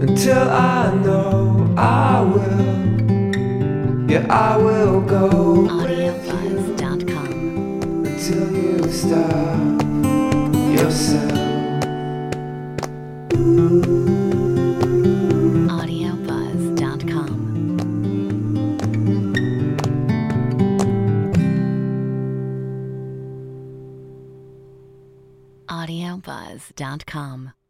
until I know I will. Yeah, I will go AudioBuzz.com. until you stop yourself. AudioBuzz.com. AudioBuzz.com.